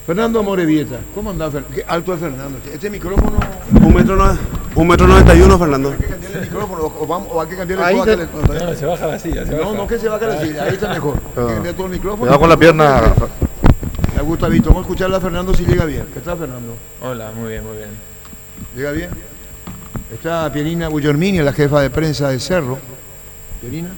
Fernando Amorebieta, ¿cómo andás? Qué alto es Fernando. Este micrófono. 1,91 m, Fernando. ¿Hay que cambiarle el micrófono o hay que cambiarle Ahí todo? no, se baja la silla. No, que se baje la silla, ahí está mejor. Hay que cambiar todo el micrófono. Cuidado con la pierna. Me gusta, Víctor. Vamos a escucharle a Fernando si llega bien. ¿Qué tal, Fernando? Hola, muy bien, muy bien. ¿Llega bien? Está Pierina Guglielmini, la jefa de prensa de Cerro. Pierina.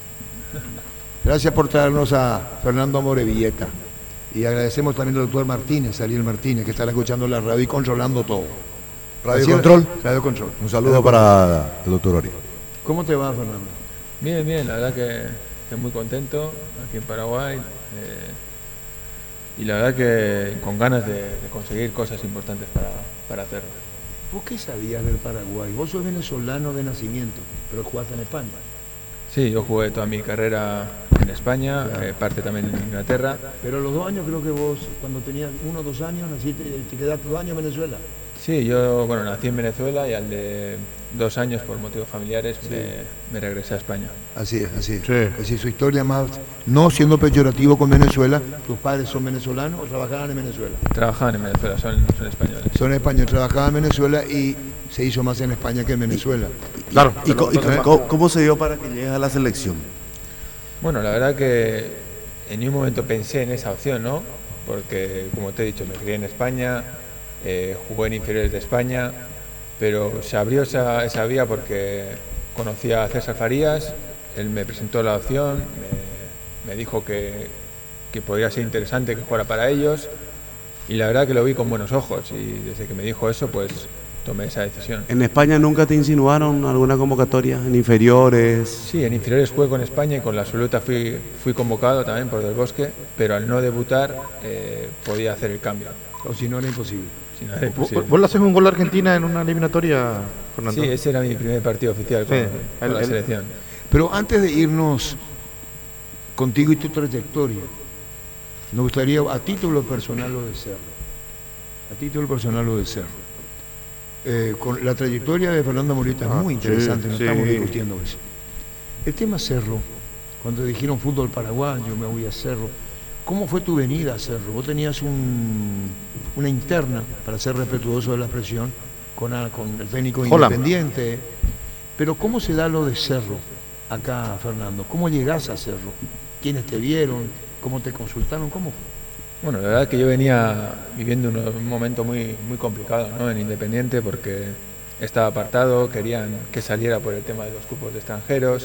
Gracias por traernos a Fernando Amorebieta. Y agradecemos también al doctor Martínez, Ariel Martínez, que estará escuchando la radio y controlando todo. Radio Control. Radio Control. Un saludo para el doctor Ori. ¿Cómo te va, Fernando? Bien, bien, la verdad que estoy muy contento aquí en Paraguay. Y la verdad que con ganas de conseguir cosas importantes para hacerlo. ¿Vos qué sabías del Paraguay? Vos sos venezolano de nacimiento, pero jugaste en España. Sí, yo jugué toda mi carrera en España, claro. Parte también en Inglaterra. Pero a los 2 años creo que vos, cuando tenías 1 o 2 años, naciste, te quedaste 2 años en Venezuela. Sí, yo nací en Venezuela y al de 2 años, por motivos familiares, sí, me regresé a España. Así es, así es. Sí. Así es su historia más, no siendo peyorativo con Venezuela. ¿Tus padres son venezolanos o trabajaban en Venezuela? Trabajaban en Venezuela, son españoles. Son españoles, trabajaban en Venezuela y se hizo más en España que en Venezuela. Claro. ¿Y cómo se dio para que llegues a la selección? Bueno, la verdad que en ningún momento pensé en esa opción, ¿no? Porque, como te he dicho, me crié en España, jugué en inferiores de España, pero se abrió esa vía porque conocí a César Farías, él me presentó la opción, me dijo que podría ser interesante que jugara para ellos, y la verdad que lo vi con buenos ojos, y desde que me dijo eso, pues tomé esa decisión. ¿En España nunca te insinuaron alguna convocatoria? ¿En inferiores? Sí, en inferiores jugué con España y con la absoluta fui convocado también por Del Bosque, pero al no debutar podía hacer el cambio. O si no, era imposible. Si no, era imposible. ¿Vos le haces un gol a Argentina en una eliminatoria, Fernando? Sí, ese era mi primer partido oficial con la selección. Pero antes de irnos contigo y tu trayectoria, me gustaría, a título personal lo de Cerro, con la trayectoria de Fernando Amorebieta es muy interesante, no estamos discutiendo eso. El tema Cerro, cuando dijeron fútbol paraguayo, me voy a Cerro, ¿cómo fue tu venida a Cerro? Vos tenías una interna, para ser respetuoso de la expresión, con el técnico Independiente, pero ¿cómo se da lo de Cerro acá, Fernando? ¿Cómo llegás a Cerro? ¿Quiénes te vieron? ¿Cómo te consultaron? ¿Cómo fue? Bueno, la verdad es que yo venía viviendo un momento muy, muy complicado, ¿no? En Independiente, porque estaba apartado, querían que saliera por el tema de los cupos de extranjeros,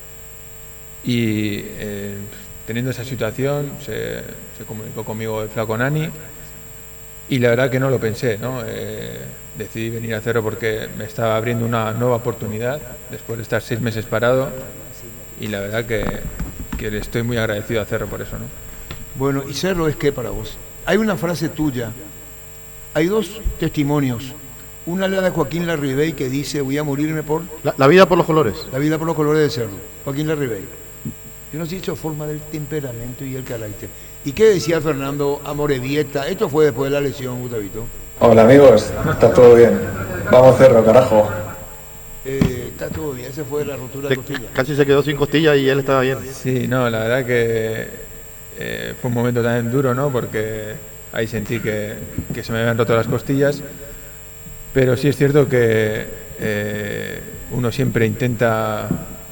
y teniendo esa situación se comunicó conmigo el flaco Nani, y la verdad que no lo pensé, ¿no? Decidí venir a Cerro porque me estaba abriendo una nueva oportunidad después de estar 6 meses parado, y la verdad que le estoy muy agradecido a Cerro por eso, ¿no? Bueno, ¿y Cerro es qué para vos? Hay una frase tuya, hay 2 testimonios. Una es la de Joaquín Larribey, que dice, voy a morirme por... La vida por los colores. La vida por los colores de Cerro. Joaquín Larribey. Yo no sé si eso forma del temperamento y el carácter. ¿Y qué decía Fernando Amorebieta? Esto fue después de la lesión, Gustavito. Hola amigos, está todo bien. Vamos Cerro, carajo. Está todo bien, ese fue la rotura de costilla. Casi se quedó sin costilla y él estaba bien. Sí, no, la verdad que fue un momento también duro, ¿no? Porque ahí sentí que se me habían roto las costillas, pero sí es cierto que uno siempre intenta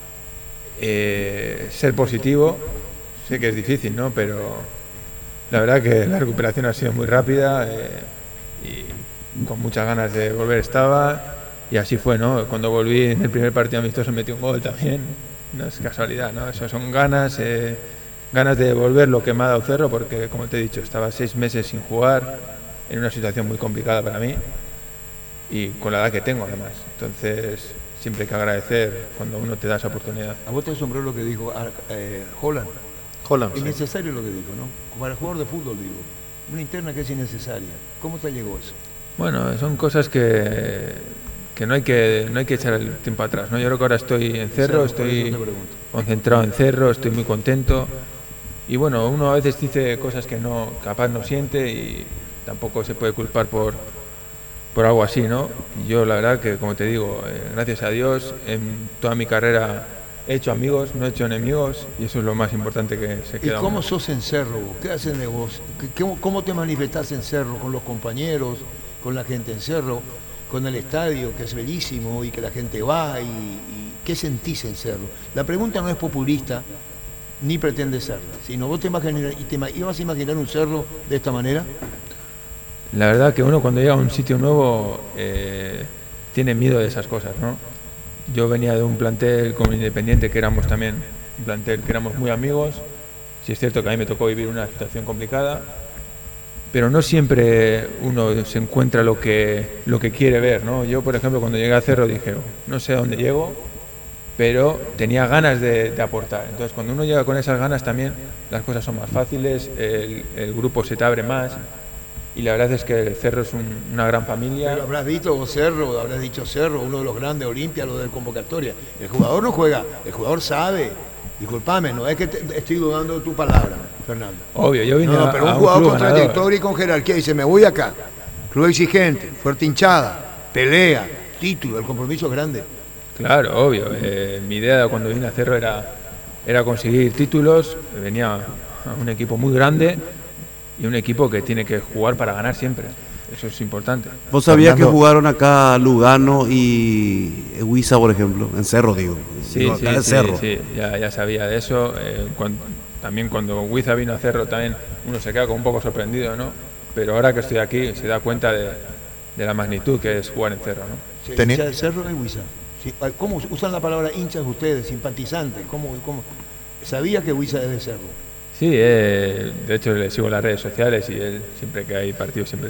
ser positivo. Sé que es difícil, ¿no? Pero la verdad que la recuperación ha sido muy rápida, y con muchas ganas de volver estaba, y así fue, ¿no? Cuando volví en el primer partido amistoso metí un gol también, no es casualidad, ¿no? Eso son ganas de devolver lo que me ha dado Cerro, porque como te he dicho, estaba 6 meses sin jugar, en una situación muy complicada para mí, y con la edad que tengo además. Entonces siempre hay que agradecer cuando uno te da esa oportunidad. A vos te asombró lo que dijo Holland. Es innecesario lo que dijo, ¿no? Para el jugador de fútbol, digo. Una interna que es innecesaria. ¿Cómo te llegó eso? Bueno, son cosas que no hay que echar el tiempo atrás, ¿no? Yo creo que ahora estoy en Cerro, estoy concentrado en Cerro, estoy muy contento. Y bueno, uno a veces dice cosas que capaz no siente, y tampoco se puede culpar por algo así, ¿no? Y yo la verdad que, como te digo, gracias a Dios, en toda mi carrera he hecho amigos, no he hecho enemigos, y eso es lo más importante que se ¿Y queda. cómo sos en Cerro vos? ¿Qué haces de vos? ¿Cómo te manifestás en Cerro? ¿Con los compañeros? ¿Con la gente en Cerro? ¿Con el estadio, que es bellísimo y que la gente va? ¿Y qué sentís en Cerro? La pregunta no es populista, ni pretende serla, sino vos te ibas a imaginar un Cerro de esta manera. La verdad que uno cuando llega a un sitio nuevo tiene miedo de esas cosas, ¿no? Yo venía de un plantel como Independiente, que éramos también un plantel que éramos muy amigos. Sí es cierto que a mí me tocó vivir una situación complicada, pero no siempre uno se encuentra lo que quiere ver, ¿no? Yo, por ejemplo, cuando llegué a Cerro dije, no sé a dónde llego, pero tenía ganas de aportar. Entonces, cuando uno llega con esas ganas también, las cosas son más fáciles, el grupo se te abre más. Y la verdad es que el Cerro es una gran familia. Pero habrás dicho Cerro, habrás dicho Cerro, uno de los grandes, Olimpia, lo de convocatoria. El jugador no juega, el jugador sabe. Disculpame, no es que estoy dudando de tu palabra, Fernando. Obvio, yo vine pero un a un jugador club con ganador. trayectoria y con jerarquía dice, me voy acá. Club exigente, fuerte hinchada, pelea, título, el compromiso es grande. Claro, obvio. Mi idea cuando vine a Cerro era conseguir títulos. Venía a un equipo muy grande y un equipo que tiene que jugar para ganar siempre. Eso es importante. ¿Vos sabías que Fernando. jugaron acá Lugano y Huiza, por ejemplo? En Cerro, digo. Sí, Digo, acá en Cerro. ya sabía de eso. También cuando Huiza vino a Cerro también uno se queda como un poco sorprendido, ¿no? Pero ahora que estoy aquí se da cuenta de la magnitud que es jugar en Cerro, ¿no? Sí, Tení- hincha de Cerro y Huiza. Sí, ¿cómo usan la palabra hinchas ustedes, simpatizantes? ¿Cómo? Sabía que Huiza es de Cerro. Sí, de hecho le sigo las redes sociales y él siempre que hay partidos siempre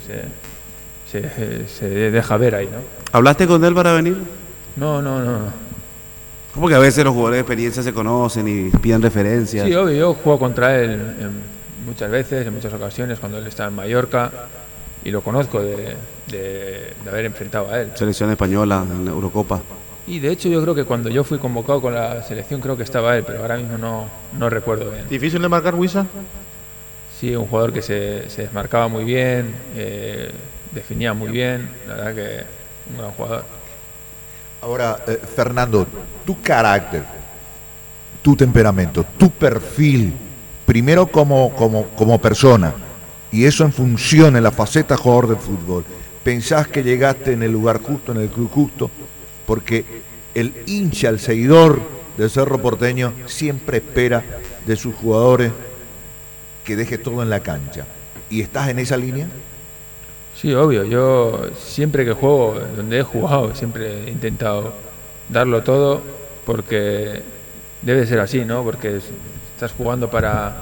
se deja ver ahí, ¿no? ¿Hablaste con él para venir? No. Porque a veces los jugadores de experiencia se conocen y piden referencias. Sí, obvio, yo juego contra él muchas veces, en muchas ocasiones, cuando él estaba en Mallorca, y lo conozco de haber enfrentado a él. Selección española en la Eurocopa. Y de hecho yo creo que cuando yo fui convocado con la selección creo que estaba él, pero ahora mismo no recuerdo bien. ¿Difícil de marcar, Huiza? Sí, un jugador que se desmarcaba muy bien, definía muy bien, la verdad que un gran jugador. Ahora, Fernando, tu carácter, tu temperamento, tu perfil, primero como persona, y eso en función en la faceta jugador de fútbol, ¿pensás que llegaste en el lugar justo, en el club justo? Porque el hincha, el seguidor del Cerro Porteño siempre espera de sus jugadores que deje todo en la cancha. ¿Y estás en esa línea? Sí, obvio, yo siempre que juego, donde he jugado, siempre he intentado darlo todo, porque debe ser así, ¿no? Porque estás jugando para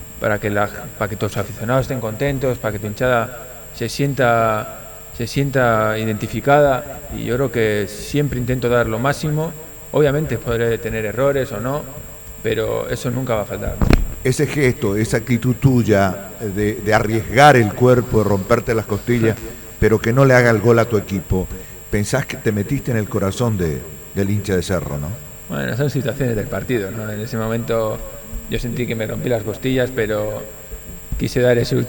que tus aficionados estén contentos, para que tu hinchada se sienta identificada, y yo creo que siempre intento dar lo máximo. Obviamente podré tener errores o no, pero eso nunca va a faltar. Ese gesto, esa actitud tuya de arriesgar el cuerpo, de romperte las costillas, pero que no le haga el gol a tu equipo, pensás que te metiste en el corazón del hincha de Cerro, ¿no? Bueno, son situaciones del partido, ¿no? En ese momento yo sentí que me rompí las costillas, pero quise dar esa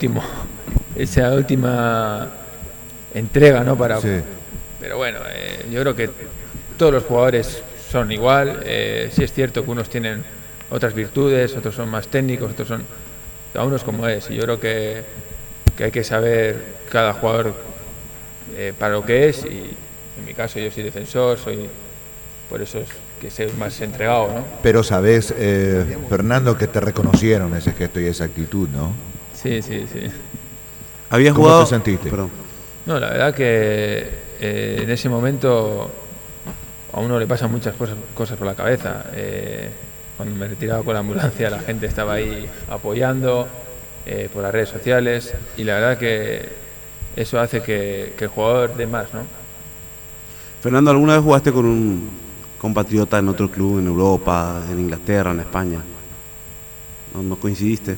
última entrega, ¿no? Sí. Pero bueno, yo creo que todos los jugadores son igual. Sí es cierto que unos tienen otras virtudes, otros son más técnicos, cada uno es como es. Y yo creo que hay que saber cada jugador para lo que es. Y en mi caso yo soy defensor, por eso es que soy más entregado, ¿no? Pero sabés, Fernando, que te reconocieron ese gesto y esa actitud, ¿no? Sí. ¿Habías ¿Cómo jugado? te sentiste? Perdón. No, la verdad que en ese momento a uno le pasan muchas cosas por la cabeza. Cuando me retiraba con la ambulancia, la gente estaba ahí apoyando por las redes sociales, y la verdad que eso hace que el jugador dé más, ¿no? Fernando, ¿alguna vez jugaste con un compatriota en otro club, en Europa, en Inglaterra, en España? ¿No coincidiste?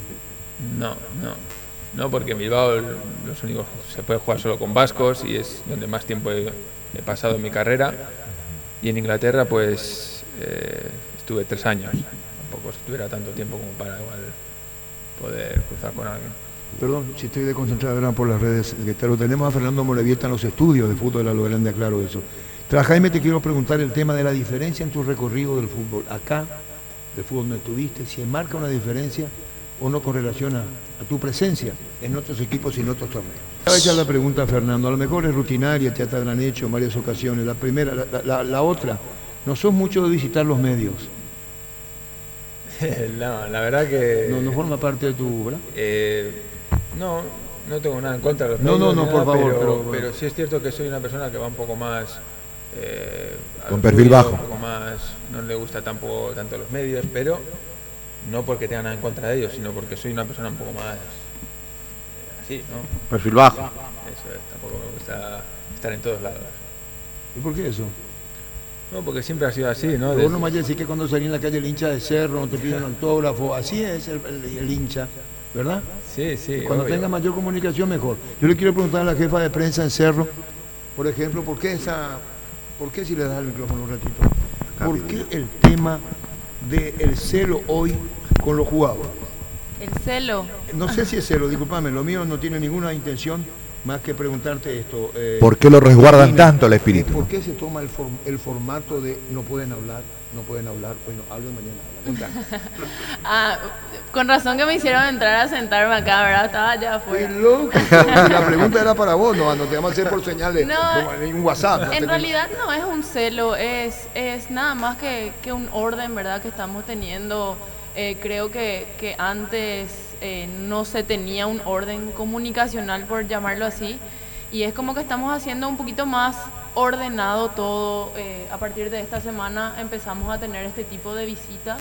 No, porque en Bilbao los únicos se puede jugar solo con vascos y es donde más tiempo he pasado en mi carrera. Y en Inglaterra pues estuve 3 años, tampoco estuviera tanto tiempo como para igual poder cruzar con alguien. Perdón, si estoy desconcentrado ahora por las redes, que lo tenemos a Fernando Morevieta en los estudios de fútbol de la Lobelandia, claro eso. Tras Jaime te quiero preguntar el tema de la diferencia en tu recorrido del fútbol. Acá, del fútbol donde estuviste, si marca una diferencia o no con relación a tu presencia en otros equipos y en otros torneos. Voy a echar la pregunta a Fernando, a lo mejor es rutinaria, ya te habrán hecho en varias ocasiones. La primera, la otra, no sos mucho de visitar los medios. No, la verdad que... No forma parte de tu... ¿verdad? No tengo nada en contra de los medios. No, por favor. Pero sí es cierto que soy una persona que va un poco más... con perfil bajo. Un poco más, no le gusta tampoco tanto los medios, pero no porque tenga nada en contra de ellos, sino porque soy una persona un poco más así, ¿no? Perfil bajo. Eso es, tampoco me gusta estar en todos lados. ¿Y por qué eso? No, porque siempre ha sido así, ¿no? Vos no me decís que cuando salí en la calle el hincha de Cerro, no te piden autógrafo, así es el hincha, ¿verdad? Sí. Cuando tenga mayor comunicación, mejor. Yo le quiero preguntar a la jefa de prensa en Cerro, por ejemplo, ¿por qué si le das el micrófono un ratito? ¿Por qué el tema del celo hoy con los jugadores? ¿El celo? No sé si es celo, discúlpame, lo mío no tiene ninguna intención más que preguntarte esto. ¿Por qué lo resguardan tanto el espíritu? ¿Por qué se toma el formato de no pueden hablar, bueno, hablen mañana? Con razón que me hicieron entrar a sentarme acá, ¿verdad? Estaba allá afuera. ¡Qué loco! La pregunta era para vos, no te vamos a hacer por señal de un WhatsApp. En realidad no es un celo, es nada más que un orden, ¿verdad? Que estamos teniendo. Creo que antes no se tenía un orden comunicacional, por llamarlo así, y es como que estamos haciendo un poquito más ordenado todo. A partir de esta semana empezamos a tener este tipo de visitas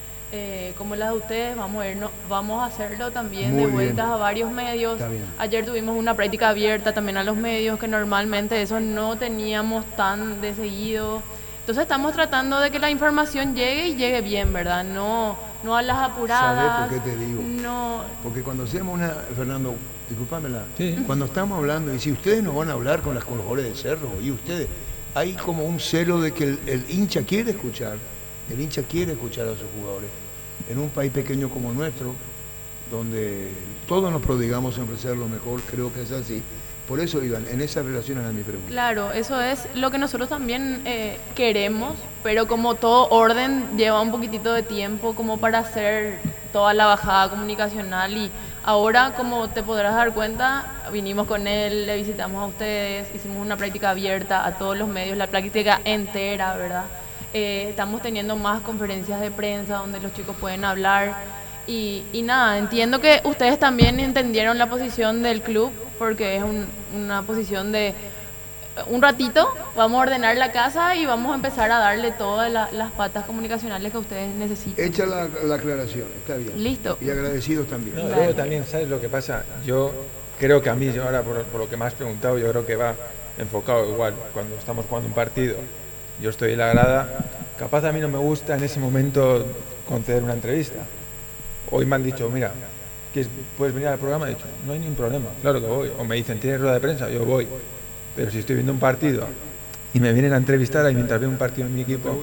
como las de ustedes. Vamos a hacerlo también de vueltas a varios medios. Ayer tuvimos una práctica abierta también a los medios, que normalmente eso no teníamos tan de seguido. Entonces estamos tratando de que la información llegue y llegue bien, ¿verdad? No a las apuradas. ¿Sabes por qué te digo? No. Porque cuando hacemos Fernando, discúlpamela, sí. Cuando estamos hablando, y si ustedes no van a hablar con los jugadores de Cerro, y ustedes, hay como un celo de que el hincha quiere escuchar a sus jugadores. En un país pequeño como nuestro, donde todos nos prodigamos en ofrecer lo mejor, creo que es así. Por eso, Iván, en esa relación era mi pregunta. Claro, eso es lo que nosotros también queremos, pero como todo orden lleva un poquitito de tiempo como para hacer toda la bajada comunicacional, y ahora, como te podrás dar cuenta, vinimos con él, le visitamos a ustedes, hicimos una práctica abierta a todos los medios, la práctica entera, ¿verdad? Estamos teniendo más conferencias de prensa donde los chicos pueden hablar. Y nada, entiendo que ustedes también entendieron la posición del club, porque es una posición de un ratito, vamos a ordenar la casa y vamos a empezar a darle todas las patas comunicacionales que ustedes necesitan. Echa la aclaración, está bien. Listo. Y agradecidos también. No, luego también, ¿sabes lo que pasa? Yo creo que a mí, ahora por lo que me has preguntado, yo creo que va enfocado igual. Cuando estamos jugando un partido, yo estoy en la grada, capaz a mí no me gusta en ese momento conceder una entrevista. Hoy me han dicho, mira, ¿puedes venir al programa? He dicho, no hay ningún problema, claro que voy. O me dicen, ¿tienes rueda de prensa? Yo voy. Pero si estoy viendo un partido y me vienen a entrevistar ahí mientras veo un partido en mi equipo,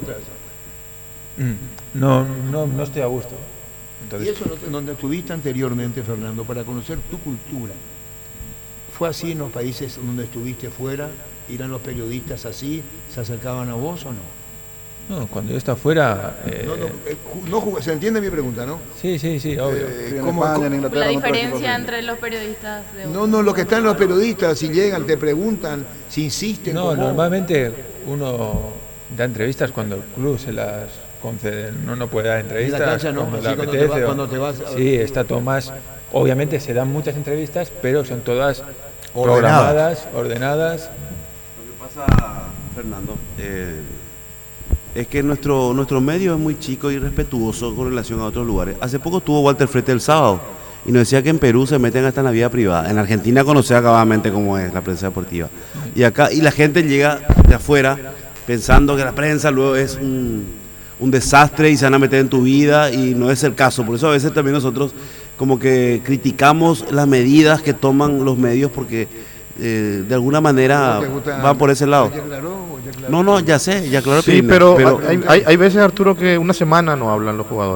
no estoy a gusto. Entonces, y eso donde estuviste anteriormente, Fernando, para conocer tu cultura, ¿fue así en los países donde estuviste fuera? ¿Eran los periodistas así? ¿Se acercaban a vos o no? No, cuando yo estaba fuera... ¿Se entiende mi pregunta, no? Sí, obvio. ¿Cómo la diferencia entre los periodistas? Lo que están los periodistas, si llegan, te preguntan, si insisten. No, normalmente uno da entrevistas cuando el club se las concede. No puede dar entrevistas. En la cancha no, cuando así le apetece, cuando te vas sí, está todo más... Obviamente se dan muchas entrevistas, pero son todas programadas, ordenadas. Lo que pasa, Fernando, es que nuestro medio es muy chico y respetuoso con relación a otros lugares. Hace poco estuvo Walter Frete el sábado y nos decía que en Perú se meten hasta en la vida privada. En Argentina conoce acabadamente cómo es la prensa deportiva. Y la gente llega de afuera pensando que la prensa luego es un desastre y se van a meter en tu vida, y no es el caso. Por eso a veces también nosotros como que criticamos las medidas que toman los medios, porque de alguna manera van por ese lado. ¿Ya Ya sé, ya claro. Sí, pero hay veces, Arturo, que una semana no hablan los jugadores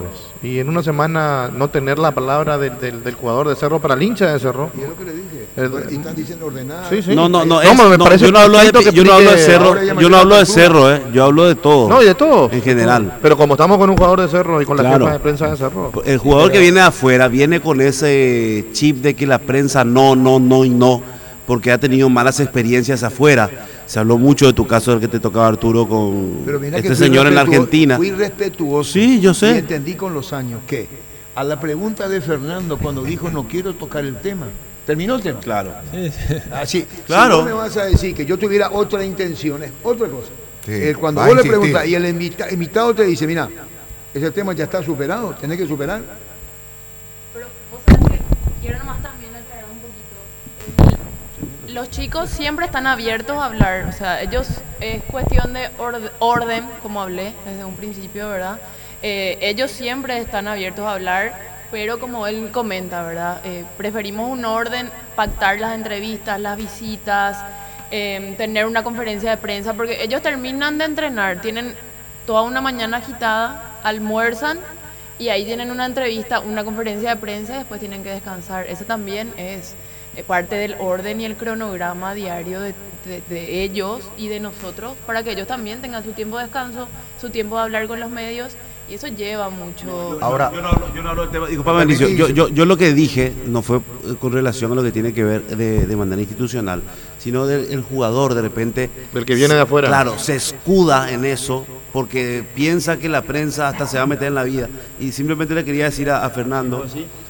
Y en una semana no tener la palabra del jugador de Cerro para el hincha de Cerro. Y es lo que le dije. Y están diciendo ordenada. Sí, sí. No, me parece yo no hablo perfecto que yo no hablo de explique- Cerro, yo no hablo de Cerro, yo hablo de todo. No, y de todo. En general. Pero como estamos con un jugador de Cerro y con la Claro. firma de prensa de Cerro. El jugador que viene de afuera viene con ese chip de que la prensa no y no, porque ha tenido malas experiencias afuera. Se habló mucho de tu caso del que te tocaba, Arturo, con Pero mira que este fui señor en la respetuoso- Argentina. Fui respetuoso. Sí, yo sé. Y entendí con los años que a la pregunta de Fernando cuando dijo no quiero tocar el tema, terminó el tema. Claro. Así, Claro. Si vos me vas a decir que yo tuviera otra intención, es otra cosa. Sí, Cuando va a vos le insistir. preguntas y el invitado te dice, mira, ese tema ya está superado, tenés que superar. Pero vos sabés que quiero nomás también aclarar un poquito. Los chicos siempre están abiertos a hablar, o sea, ellos es cuestión de orden, como hablé desde un principio, ¿verdad? Ellos siempre están abiertos a hablar, pero como él comenta, ¿verdad? Preferimos un orden, pactar las entrevistas, las visitas, tener una conferencia de prensa, porque ellos terminan de entrenar, tienen toda una mañana agitada, almuerzan y ahí tienen una entrevista, una conferencia de prensa y después tienen que descansar. Eso también es parte del orden y el cronograma diario de ellos y de nosotros, para que ellos también tengan su tiempo de descanso, su tiempo de hablar con los medios, y eso lleva mucho. Ahora, Yo no hablo del tema. Disculpame, Benicio, yo lo que dije no fue con relación a lo que tiene que ver de manera institucional, sino del jugador de repente. Del que viene de afuera. Claro, se escuda en eso porque piensa que la prensa hasta se va a meter en la vida. Y simplemente le quería decir a Fernando.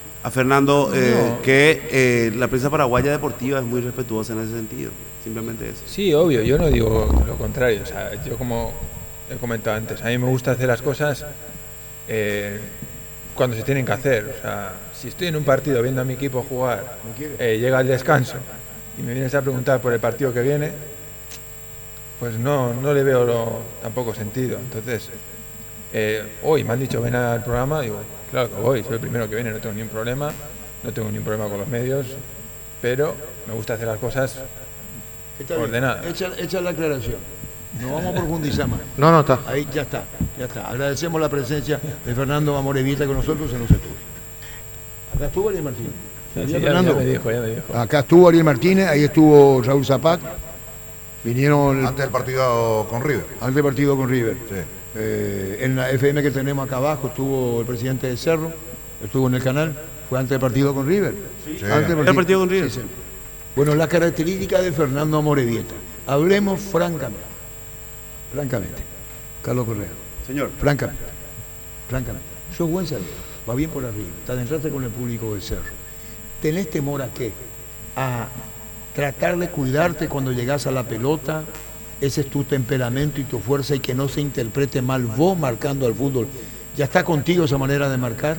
Que la prensa paraguaya deportiva es muy respetuosa en ese sentido, simplemente eso. Sí, obvio, yo no digo lo contrario, o sea, yo como he comentado antes, a mí me gusta hacer las cosas cuando se tienen que hacer, o sea, si estoy en un partido viendo a mi equipo jugar, llega el descanso y me vienes a preguntar por el partido que viene, pues no le veo tampoco sentido. Entonces, hoy me han dicho ven al programa, digo, claro que voy, soy el primero que viene, no tengo ningún problema, no tengo ningún problema con los medios, pero me gusta hacer las cosas Está bien. ordenadas. Echa la aclaración. No vamos a profundizar más. No, está. Ahí ya está. Agradecemos la presencia de Fernando Amorebieta con nosotros en los estudios. Acá estuvo Ariel Martínez. Sí, ¿Ya, ya Fernando? me dijo. Acá estuvo Ariel Martínez, ahí estuvo Raúl Zapac. Vinieron antes del partido con River. antes del partido con River. Sí. En la FM que tenemos acá abajo estuvo el presidente de Cerro, estuvo en el canal, fue antes del partido con River. Sí. Antes del ¿El partido con River? Sí, sí. Bueno, la característica de Fernando Amorebieta. Hablemos francamente. Carlos Correa. Señor. Francamente. Sos buen salero, va bien por arriba, te adentraste con el público del Cerro. ¿Tenés temor a qué? A tratar de cuidarte cuando llegás a la pelota, ese es tu temperamento y tu fuerza y que no se interprete mal vos marcando al fútbol. ¿Ya está contigo esa manera de marcar?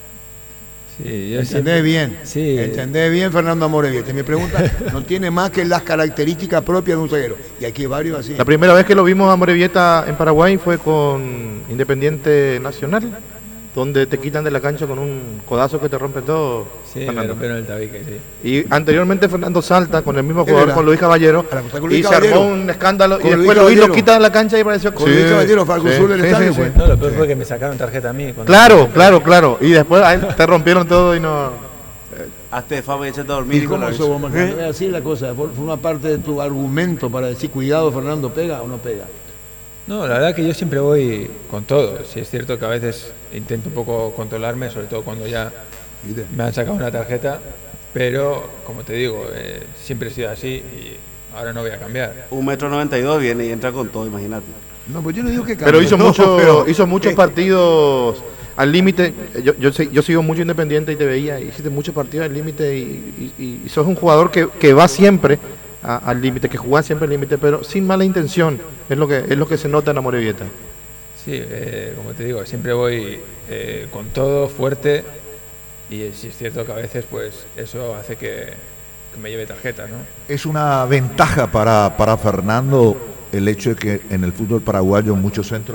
Sí, yo ¿Entendés bien? Sí. ¿Entendés bien, Fernando Amorebieta? Mi pregunta no tiene más que las características propias de un zaguero. Y aquí hay varios así. La primera vez que lo vimos a Morevieta en Paraguay fue con Independiente Nacional, donde te quitan de la cancha con un codazo que te rompe todo. Sí, me Fernando. rompieron el tabique, sí. Y anteriormente Fernando salta con el mismo Es jugador, verdad. con Luis Caballero, Ahora, está con Luis y se Caballero. armó un escándalo, Con y después Luis Luis lo Caballero. quita de la cancha y pareció... Con Luis Caballero, Falco Sur del estadio, fue. No, lo peor fue que me sacaron tarjeta a mí. Claro. Y después a él te rompieron todo y no... Hazte fama y échate a dormir. ¿Y cómo con sos vos, Marcelo? ¿Eh? Es así la cosa, forma parte de tu argumento para decir, cuidado, Fernando, ¿pega o no pega? No, la verdad que yo siempre voy con todo. Sí es cierto que a veces intento un poco controlarme, sobre todo cuando ya ¿Viste? me han sacado una tarjeta, pero como te digo, siempre he sido así y ahora no voy a cambiar. 1,92 m viene y entra con todo, imagínate. No, pues yo no digo que Pero cambie. hizo muchos partidos al límite. Yo sigo mucho Independiente y te veía, hiciste muchos partidos al límite y sos un jugador que va siempre al límite, que juega siempre al límite, pero sin mala intención, es lo que se nota en Amorebieta. Sí, como te digo, siempre voy con todo, fuerte, y sí es cierto que a veces pues eso hace que me lleve tarjeta, ¿no? Es una ventaja para Fernando el hecho de que en el fútbol paraguayo muchos centros,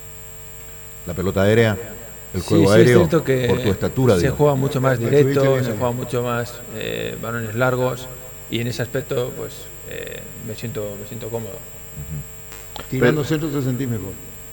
la pelota aérea, el juego sí, aéreo, es cierto que por tu estatura. se digo. juega mucho más Estuviste directo, bien se ahí. juega mucho más balones largos, y en ese aspecto pues me siento cómodo. Tirando centro te sentís mejor.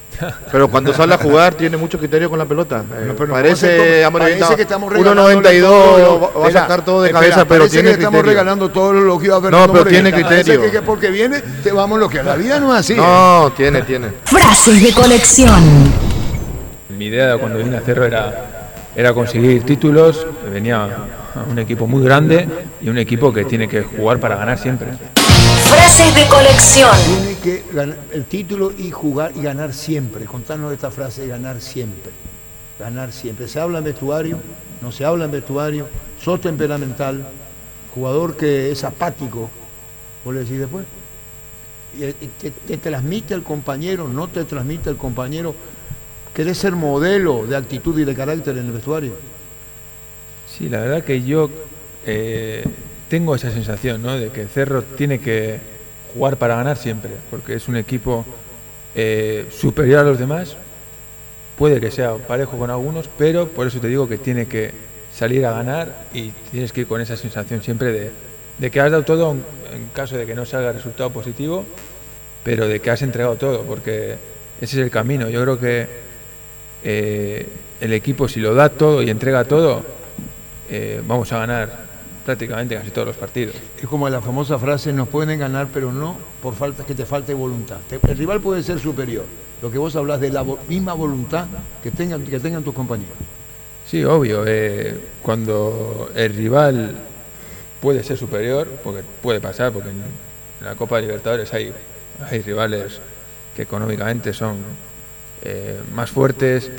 Pero cuando sale a jugar tiene mucho criterio con la pelota. Parece que estamos 1.92, va a sacar todo de cabeza, pero parece tiene que estamos criterio. regalando todo lo elogio a Fernando No, pero Moreno. tiene criterio. Parece que porque viene te vamos lo que la vida no es así. No, tiene. Frases de colección. Mi idea cuando vine a Cerro era conseguir títulos. Venía a un equipo muy grande y un equipo que tiene que jugar para ganar siempre. Frases de colección. Tiene que ganar el título y jugar y ganar siempre. Contarnos esta frase de ganar siempre. Ganar siempre. Se habla en vestuario, no se habla en vestuario, sos temperamental, jugador que es apático, vos le decís después. Y te transmite al compañero, no te transmite al compañero. ¿Querés ser modelo de actitud y de carácter en el vestuario? Sí, la verdad que yo tengo esa sensación, ¿no? De que Cerro tiene que jugar para ganar siempre, porque es un equipo superior a los demás. Puede que sea parejo con algunos, pero por eso te digo que tiene que salir a ganar y tienes que ir con esa sensación siempre de que has dado todo en caso de que no salga resultado positivo, pero de que has entregado todo, porque ese es el camino. Yo creo que el equipo, si lo da todo y entrega todo, vamos a ganar prácticamente casi todos los partidos. Es como la famosa frase, nos pueden ganar, pero no por falta que te falte voluntad. El rival puede ser superior. Lo que vos hablas de la misma voluntad que tengan tus compañeros. Sí, obvio. Cuando el rival puede ser superior, porque puede pasar, porque en la Copa de Libertadores hay rivales que económicamente son más fuertes,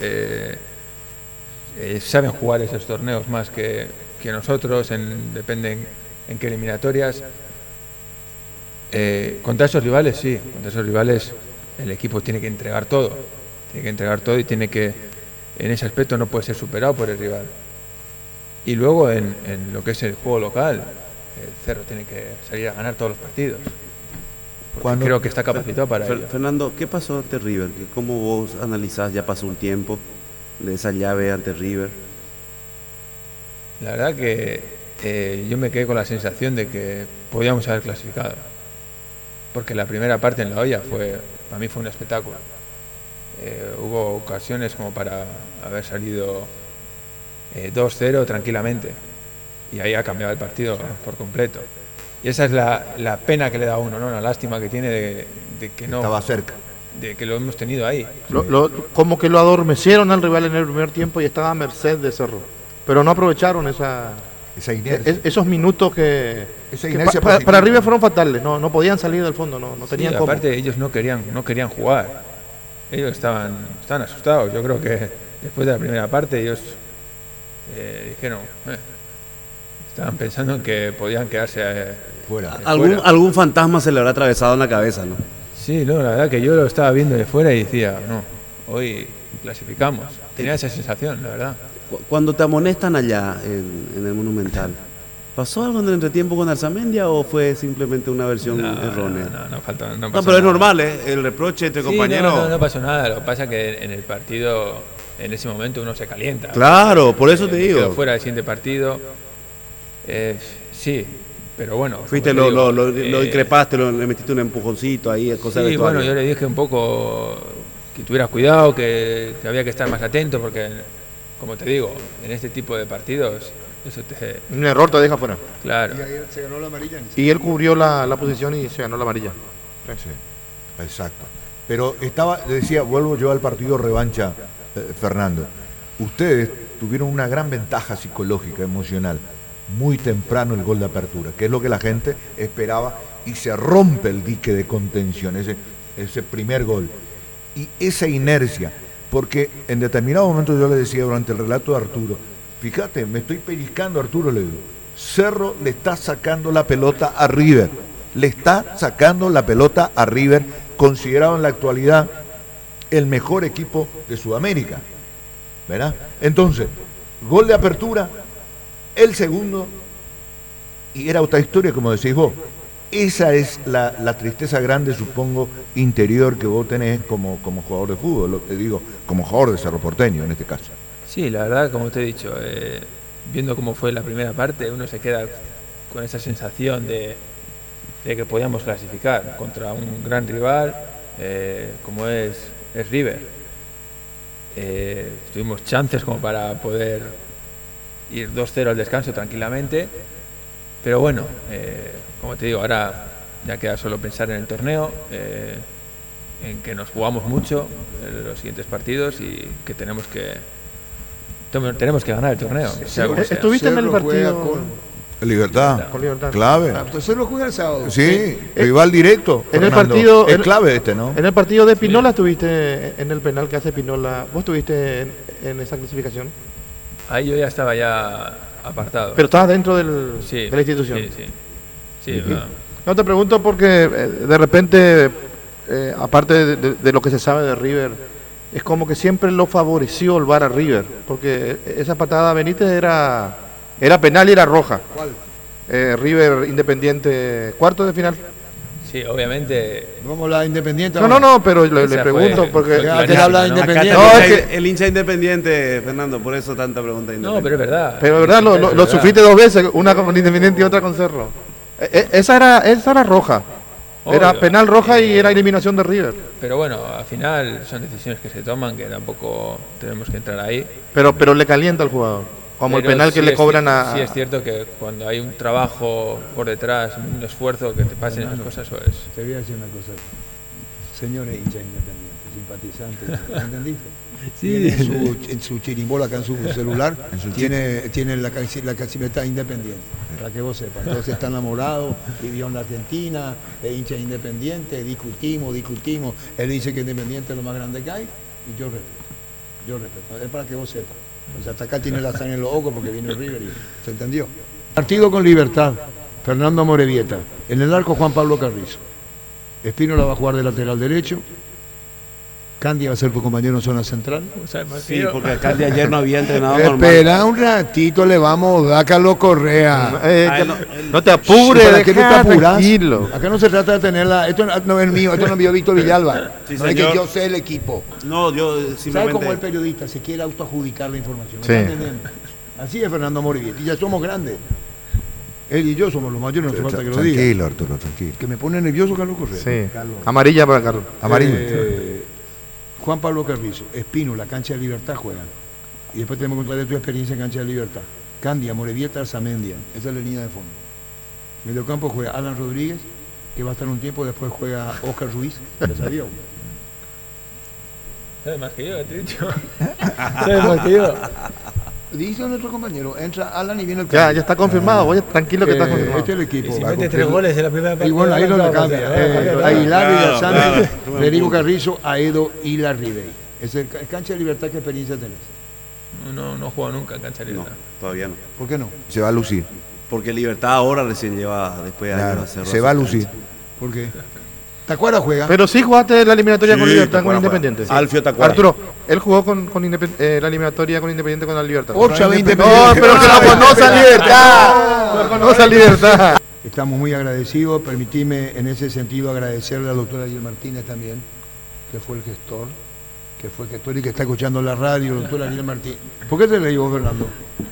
saben jugar esos torneos más que nosotros, dependen en qué eliminatorias. Contra esos rivales, sí, contra esos rivales el equipo tiene que entregar todo y tiene que, en ese aspecto no puede ser superado por el rival. Y luego en lo que es el juego local, el Cerro tiene que salir a ganar todos los partidos. Creo que está capacitado para ello. Fernando, ¿qué pasó ante River? ¿Cómo vos analizás? Ya pasó un tiempo de esa llave ante River. La verdad que yo me quedé con la sensación de que podíamos haber clasificado, porque la primera parte en La Hoya para mí fue un espectáculo. Hubo ocasiones como para haber salido 2-0 tranquilamente, y ahí ha cambiado el partido por completo. Y esa es la pena que le da a uno, ¿no? La lástima que tiene de que no estaba cerca, de que lo hemos tenido ahí. Como que lo adormecieron al rival en el primer tiempo y estaba a merced de Cerro, pero no aprovecharon esa inercia. Esos minutos que para River fueron fatales. No podían salir del fondo, no tenían cómo. Aparte ellos no querían jugar. Ellos estaban asustados. Yo creo que después de la primera parte ellos dijeron, estaban pensando en que podían quedarse fuera. Algún fantasma se le habrá atravesado en la cabeza, ¿no? Sí, no, la verdad que yo lo estaba viendo de fuera y decía, no, hoy clasificamos. Tenía esa sensación, la verdad. Cuando te amonestan allá en el Monumental, ¿pasó algo en el entretiempo con Arzamendia o fue simplemente una versión errónea? No pasó pero nada. Es normal, el reproche entre compañeros. No pasó nada. Lo que pasa es que en el partido, en ese momento uno se calienta. Claro, por eso te digo. Quedó fuera del siguiente partido. Sí, pero bueno. Fuiste, lo increpaste, le metiste un empujoncito ahí, cosas de bueno, yo le dije un poco que tuvieras cuidado, que había que estar más atento, porque, como te digo, en este tipo de partidos, un error te deja fuera. Claro. Y ahí se ganó la amarilla. Y él cubrió la posición y se ganó la amarilla. Sí, exacto. Pero le decía, vuelvo yo al partido revancha, Fernando. Ustedes tuvieron una gran ventaja psicológica, emocional. Muy temprano el gol de apertura, que es lo que la gente esperaba, y se rompe el dique de contención, ese primer gol. Y esa inercia, porque en determinado momento yo le decía durante el relato de Arturo, fíjate, me estoy pellizcando, Arturo, le digo, Cerro le está sacando la pelota a River, considerado en la actualidad el mejor equipo de Sudamérica, ¿verdad? Entonces, gol de apertura, el segundo, y era otra historia, como decís vos. Esa es la tristeza grande, supongo, interior que vos tenés como jugador de fútbol, lo que digo, como jugador de Cerro Porteño en este caso. Sí, la verdad, como te he dicho, viendo cómo fue la primera parte, uno se queda con esa sensación de que podíamos clasificar contra un gran rival, como es es River. Tuvimos chances como para poder ir 2-0 al descanso tranquilamente, pero bueno, como te digo, ahora ya queda solo pensar en el torneo, en que nos jugamos mucho en los siguientes partidos y que tenemos que ganar el torneo. ¿Estuviste en el partido Libertad. con Libertad? Clave. Entonces lo juega el sábado. Sí, rival directo. En el Fernando. partido- Es clave este, ¿no? En el partido de Pinola estuviste en el penal que hace Pinola. ¿Vos estuviste en esa clasificación? Ahí yo ya estaba apartado. Pero estabas dentro Sí, de la institución. Sí, No, te pregunto porque de repente, aparte de lo que se sabe de River, es como que siempre lo favoreció el VAR a River, porque esa patada a Benítez era penal y era roja. ¿Cuál? River Independiente, cuarto de final. Sí, obviamente. Vamos a la Independiente. No, pero le Esa pregunto fue- porque... fue Ya clarísima, te habla de ¿no? Independiente. No, Acá es que- el hincha independiente, Fernando, por eso tanta pregunta de No, Independiente. pero es verdad. Pero de verdad, lo verdad. sufriste dos veces, una con Independiente y otra con Cerro. Esa era roja. Era Obvio. penal roja y era eliminación de River. Pero bueno, al final son decisiones que se toman, que tampoco tenemos que entrar ahí. Pero le calienta al jugador. Como el Pero penal que sí le es cobran cier- a... Sí es cierto que cuando hay un trabajo por detrás, un esfuerzo, que te pasen esas cosas, eso es. Te voy a decir una cosa. Señores hinchas independientes, simpatizantes, ¿entendiste? Tiene en su chirimbola acá en su celular, tiene la camiseta independiente, para que vos sepas. Entonces está enamorado, vivió en la Argentina, es hincha independiente, discutimos. Él dice que Independiente es lo más grande que hay, y yo respeto. Es para que vos sepas. O sea, hasta acá tiene la sangre en los ojos porque viene el River y se entendió. Partido con Libertad, Fernando Morevieta. En el arco Juan Pablo Carrizo. Espínola va a jugar de lateral derecho. Candia va a ser tu compañero en zona central. Sí, porque acá de ayer no había entrenado normal. Espera un ratito, le vamos a dar a Carlos Correa. no te apures, ¿Para qué no te deja apuras? tranquilo. Acá no se trata de tenerla. Esto no es mío, esto no vio Víctor Villalba. Sí, no es que señor. yo sé el equipo. No, yo ¿Sabe simplemente... cómo el periodista se quiere autoadjudicar la información? ¿Me Sí. está entendiendo? Así es Fernando Morevieta. Y ya somos grandes. Él y yo somos los mayores, no hace falta que lo diga. Tranquilo, Arturo, tranquilo. Que me pone nervioso Carlos Correa. Sí. Carlos. Amarilla para Carlos. Amarillo. Juan Pablo Carrizo, Espínola, Cancha de Libertad juegan. Y después tenemos que contar de tu experiencia en Cancha de Libertad. Candia, Morevieta, Arzamendia. Esa es la línea de fondo. Mediocampo juega Alan Rodríguez, que va a estar un tiempo, después juega Oscar Ruiz, ya sabía. ¿Sabes más que yo? Te he dicho. ¿Sabes más que yo? Dice nuestro compañero, entra Alan y viene el Ya cambio. está confirmado. Voy tranquilo que está confirmado. Este es el equipo. Si Va mete con 3 goles en la primera parte. Y bueno, ahí lo cambia. Aguilar, Claro, Villasante, claro. Federico Carrizo, Aedo y la Ribey. Es el Cancha de Libertad, ¿qué experiencia tenés? No he jugado nunca en cancha No, libertad. todavía no. ¿Por qué no? Se va a lucir. Porque Libertad ahora recién lleva, después de Claro, años, hacerlo se va a su lucir. cancha. ¿Por qué? ¿Tacuara juega? Pero sí jugaste la eliminatoria Sí, con Libertad, con Tacuara juega. Independiente. Alfio Tacuara. Arturo, él jugó con la eliminatoria con Independiente con la Libertad. 8 a 20. No, pero que lo conoce a Libertad. Lo conoce a Libertad. Estamos muy agradecidos. Permitime en ese sentido agradecerle al doctor Ariel Martínez también, que fue el gestor, y que está escuchando la radio, el doctor Ariel Martínez. ¿Por qué te reí vos, Fernando?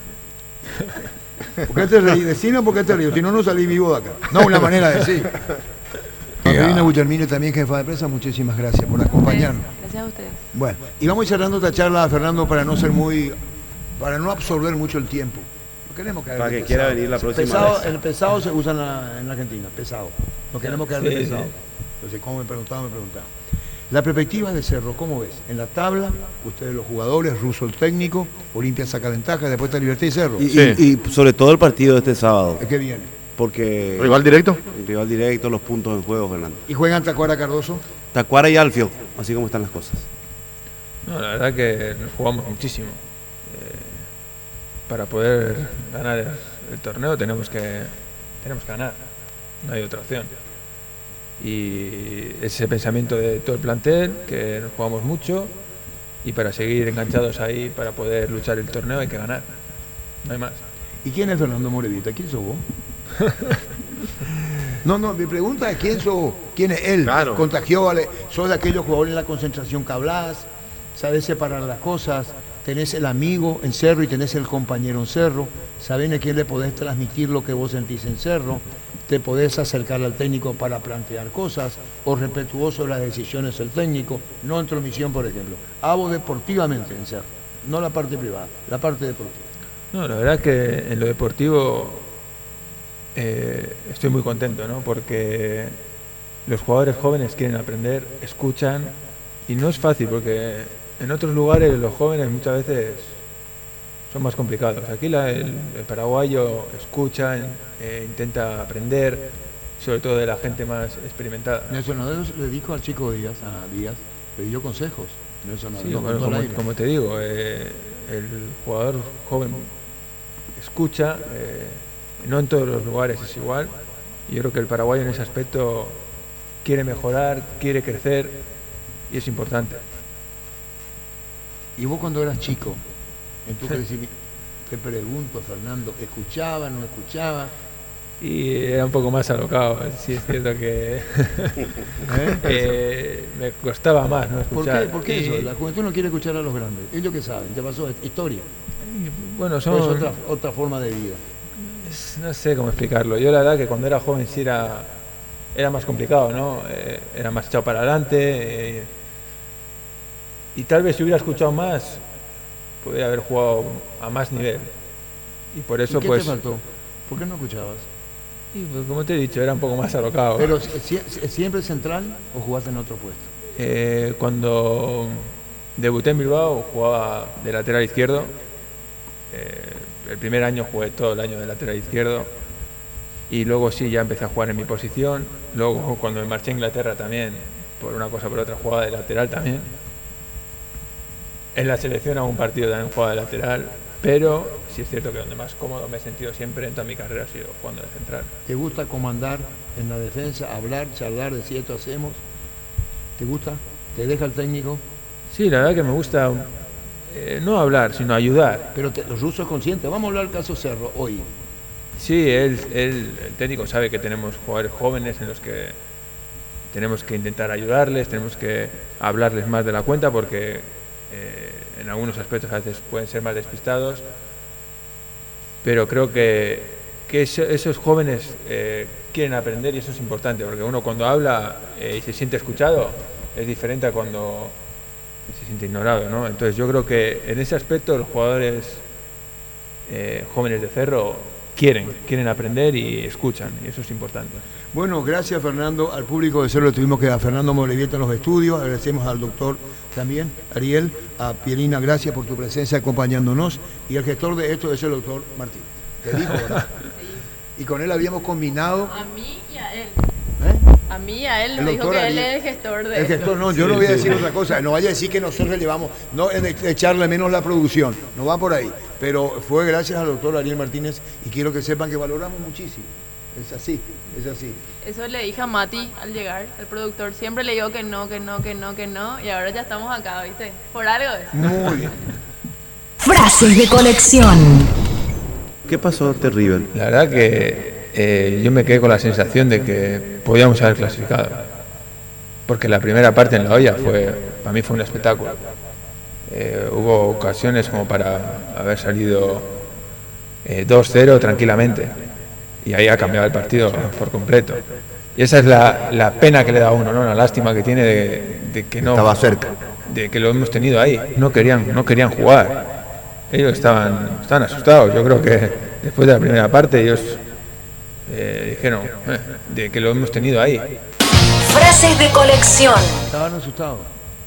¿Por qué te reí? Decime por qué te reí. Si no, no salí vivo de acá. No, una manera de decir. Carolina Guillermino también, jefa de prensa, muchísimas gracias por acompañarnos. Gracias a ustedes. Bueno, y vamos cerrando esta charla, Fernando, para no absorber mucho el tiempo. No queremos caer Para de que pesado. quiera venir la próxima Pesado, vez. el pesado se usa en la Argentina, pesado. No queremos caer de Sí, pesado. sí. Entonces, ¿cómo me preguntaba? La perspectiva de Cerro, ¿cómo ves? En la tabla, ustedes los jugadores, Russo el técnico, Olimpia saca ventaja, después está Libertad y Cerro. Y sobre todo el partido de este sábado. ¿Qué viene? Porque ¿Rival directo? el rival directo, los puntos en juego, Fernando. ¿Y juegan Tacuara Cardoso? Tacuara y Alfio, así como están las cosas. No, la verdad que nos jugamos muchísimo. Para poder ganar el torneo tenemos que ganar. No hay otra opción. Y ese pensamiento de todo el plantel, que nos jugamos mucho, y para seguir enganchados ahí, para poder luchar el torneo hay que ganar. No hay más. ¿Y quién es Fernando Morevieta? ¿Quién sos vos? No, mi pregunta es quién sos vos, quién es él. Claro. Contagió, vale. Sos de aquellos jugadores en la concentración que hablas, sabés separar las cosas, tenés el amigo en Cerro y tenés el compañero en Cerro, sabés a quién le podés transmitir lo que vos sentís en Cerro. te podés acercar al técnico para plantear cosas, o respetuoso de las decisiones del técnico, no intromisión, por ejemplo. Hablo deportivamente en Cerro, no la parte privada, la parte deportiva. No, la verdad es que en lo deportivo estoy muy contento, ¿no? Porque los jugadores jóvenes quieren aprender, escuchan, y no es fácil porque en otros lugares los jóvenes muchas veces son más complicados. Aquí el paraguayo escucha, intenta aprender, sobre todo de la gente más experimentada. Nelson Adedos le dijo al chico Díaz, le dio consejos. Nelson Sí, bueno, como te digo, el jugador joven escucha, no en todos los lugares es igual. Y yo creo que el paraguayo en ese aspecto quiere mejorar, quiere crecer, y es importante. ¿Y vos cuando eras chico, en tu crecimiento, te pregunto, Fernando, ¿escuchaba, no escuchaba? Y era un poco más alocado, sí es cierto que me costaba más no escuchar. ¿Por qué eso? La juventud no quiere escuchar a los grandes. Ellos que saben, te pasó historia. Bueno, son otra forma de vida. No sé cómo explicarlo. Yo la verdad que cuando era joven sí era más complicado, ¿no? Era más echado para adelante. Y tal vez si hubiera escuchado más, podría haber jugado a más nivel. Y por eso, ¿Y qué te faltó? ¿Por qué no escuchabas? Y pues, como te he dicho, era un poco más alocado. ¿Pero siempre central o jugaste en otro puesto? Cuando debuté en Bilbao jugaba de lateral izquierdo. El primer año jugué todo el año de lateral izquierdo. Y luego sí, ya empecé a jugar en mi posición. Luego cuando me marché a Inglaterra también, por una cosa o por otra, jugaba de lateral también. En la selección hago un partido también jugaba de lateral. Pero sí es cierto que donde más cómodo me he sentido siempre en toda mi carrera ha sido jugando de central. ¿Te gusta comandar en la defensa, hablar, charlar, decir esto hacemos? ¿Te gusta? ¿Te deja el técnico? Sí, la verdad que me gusta no hablar, sino ayudar. Pero los rusos conscientes. Vamos a hablar del caso Cerro hoy. Sí, el técnico sabe que tenemos jugadores jóvenes en los que tenemos que intentar ayudarles, tenemos que hablarles más de la cuenta porque en algunos aspectos a veces pueden ser más despistados, pero creo que esos jóvenes quieren aprender y eso es importante, porque uno cuando habla y se siente escuchado es diferente a cuando se siente ignorado, ¿no? Entonces yo creo que en ese aspecto los jugadores jóvenes de Cerro quieren aprender y escuchan, y eso es importante. Bueno, gracias Fernando, al público de Cerro tuvimos que a Fernando Molevieta en los estudios, agradecemos al doctor también, Ariel, a Pierina, gracias por tu presencia acompañándonos, y el gestor de esto es el doctor Martínez. Te dijo, ¿verdad? Y con él habíamos combinado... A mí y a él. A mí y a él, nos dijo que Ariel, él es el gestor de el esto. gestor, no, yo no voy a decir otra cosa, no vaya a decir que nosotros le llevamos, no echarle menos la producción, no va por ahí, pero fue gracias al doctor Ariel Martínez y quiero que sepan que valoramos muchísimo. Es así, es así. Eso le dije a Mati al llegar, el productor. Siempre le digo que no, y ahora ya estamos acá, ¿viste? Por algo es. Muy bien. Frases de colección. ¿Qué pasó ante River? La verdad que yo me quedé con la sensación de que podíamos haber clasificado. Porque la primera parte en la olla para mí fue un espectáculo. Hubo ocasiones como para haber salido 2-0 tranquilamente. Y ahí ha cambiado el partido por completo. Y esa es la pena que le da a uno, ¿no? La lástima que tiene de que no... Estaba cerca. De que lo hemos tenido ahí. No querían jugar. Ellos estaban asustados. Yo creo que después de la primera parte ellos dijeron de que lo hemos tenido ahí. Frases de colección. Estaban asustados.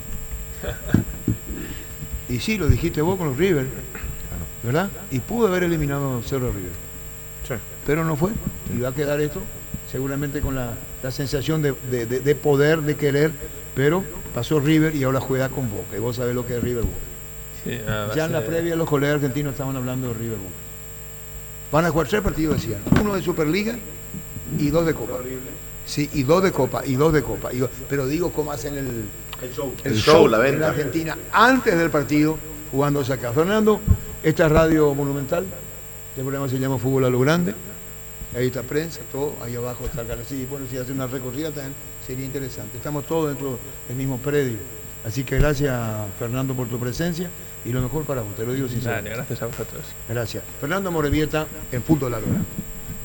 Y sí, lo dijiste vos con los River, ¿verdad? Y pudo haber eliminado Cerro River. Sí. Pero no fue. Y va a quedar esto, seguramente con la sensación de poder, de querer, pero pasó River y ahora juega con Boca. Y vos sabés lo que es River Boca. Sí, ya en la previa los colegas argentinos estaban hablando de River Boca. Van a jugar 3 partidos, decían. 1 de Superliga y 2 de Copa. Sí, y 2 de Copa, pero digo cómo hacen el show, la venta. En la Argentina, antes del partido, jugándose acá. Fernando, esta es Radio Monumental. Este programa se llama Fútbol a lo Grande. Ahí está prensa, todo. Ahí abajo está Carací. Bueno, si hace una recorrida también sería interesante. Estamos todos dentro del mismo predio. Así que gracias, Fernando, por tu presencia y lo mejor para vos. Te lo digo sinceramente. Gracias a vosotros. Gracias. Fernando Molevieta en Fútbol a lo Grande.